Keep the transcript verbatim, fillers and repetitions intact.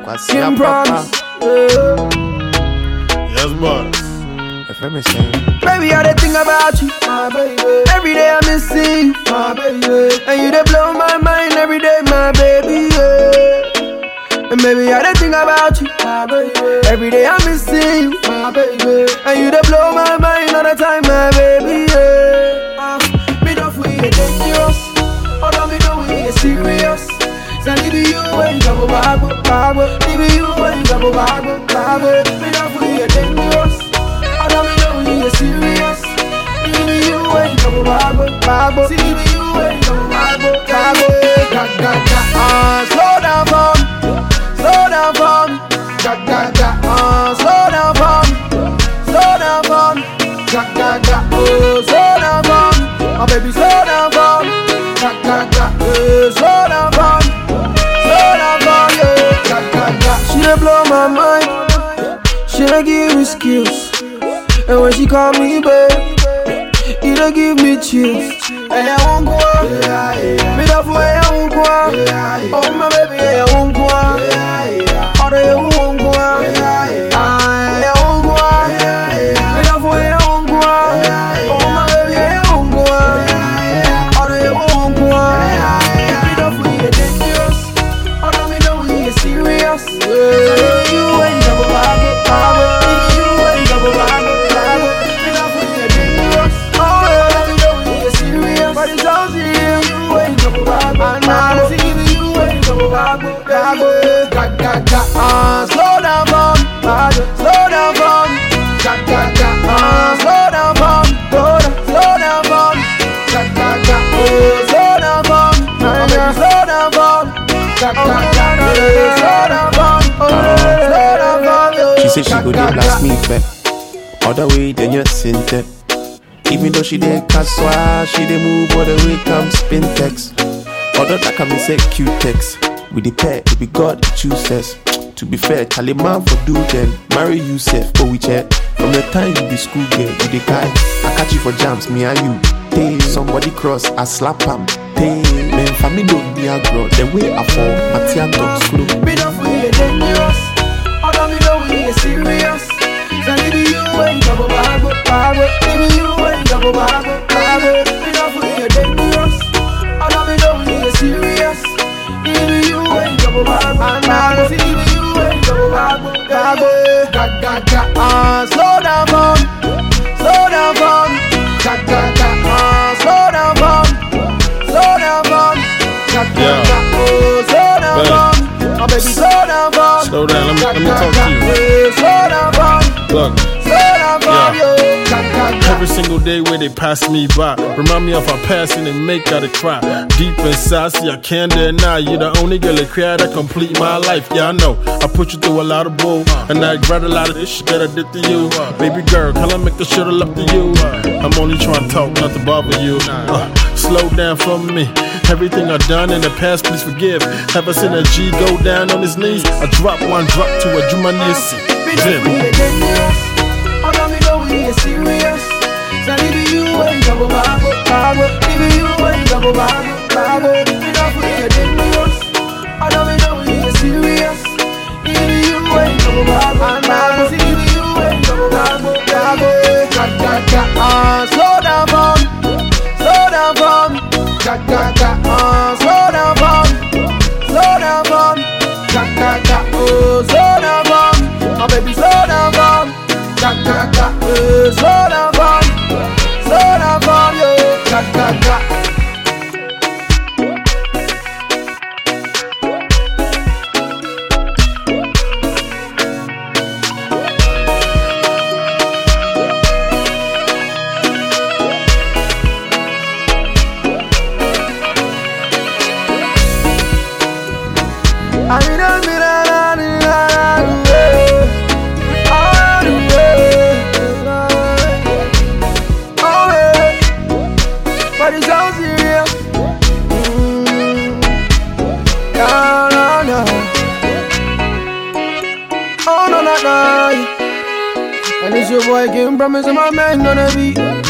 Kim Promise. Yes, boss. F M is saying, baby, I dey think about you, my baby. Every day I'm missing you, my baby. And you dey blow my mind every day, my baby. Yeah. And baby, I dey think about you, my baby. Every day I'm missing you, my baby. And you dey blow my mind all the time, my baby. Yeah. Uh, me don't feel you dangerous, although me know we are serious. So leave you when you go back, back. Leave you when you go back, back. Me don't feel you dangerous, although me know we are serious. Leave you when you go back, back. See leave you when you go back, back. Ga ga ga. Ah, slow down for me, slow down for me. Ga ga ga. Ah, slow down for me, slow down for me. Ga ga ga. Oh, slow down for me, my baby, slow down for me. Ga ga ga. Oh, slow down for me. She dey blow my mind, she dey give me skills. And when she call me babe, it dey give me chills. Hey, I won't go out, me love for hey, I won't go out. Oh my baby, hey, I won't go out. Oh, they won't go out. I won't go out. Me love for hey, I won't go out. Oh my baby, hey, I won't go out. Oh, they won't go out. Me love for you dangerous, although me know we are serious. Yeah. You ain't double bubble, bubble. You ain't double bubble, bubble. Me love for you dangerous, oh yeah, me know we are serious. But it's all serious. You ain't double bubble, and I see you ain't double bubble, bubble. Ga ga ga. Ah, slow down for me, slow down for me. Ga ga ga. Ah, slow down for me, slow down, slow down for me. Ga ga ga. Oh, slow down for me, slow down for me. Ga ga ga. Slow down for me, slow down for me. she said she go dey blast me back. Other way than your syntax. Even though she dey caswa, she dey move all the way come spin text. Other that can be say Q-text. With the pair, it be God chooses. To be fair, Charlie man for do then marry you safe, but we check. From the time you be school girl, you the guy. I catch you for jams, me and you. Hey, somebody cross, I slap him. Hey, man, family don't be a girl. The way I fall, my tear don't screw. Me don't feel you dangerous, although me know we are serious. So leave you when you go back, back. Leave you when you go back, back. Me don't feel you dangerous, although me know we are serious. Leave you when you go back, back. Leave you when you go back, back. Ga ga ga. Ah, slow down for me, slow down for me. Ga ga ga. Ah, slow down for me, slow down for me. Ga ga ga. Oh, slow down for me, my baby, slow down for me. Slow down, let me, let me talk to you. Slow down for me, Look, slow down for me. Ga ga ga. every single day where they pass me by remind me of our past and they make out a cry. Deep inside, see I can't deny you the only girl that cried that complete my life. Yeah, I know I put you through a lot of bull, and I regret a lot of this shit that I did to you. Baby girl, can I make the shit all up to you? I'm only trying to talk, not to bother you. Uh, slow down for me. Everything I've done in the past, please forgive. Have I seen a G go down on his knees? I drop one, drop two, I do my knees. We are dangerous, although me know we are serious. So leave you when you go back, back. Leave you when you go back, back. Me know we are dangerous, although me know we are serious. Leave you when you go back, back. Leave you when you go back, back. Ga ga ga. Ah, slow down for me, slow down for me. Ga ga ga. Ah, slow down for me, slow down for me. Ga ga ga. Oh, slow down for me, my baby, slow down for me. Ga ga ga. Oh, slow down for me, slow down for me. Ga ga ga. And it's your boy Kim Promise, and my man gonna be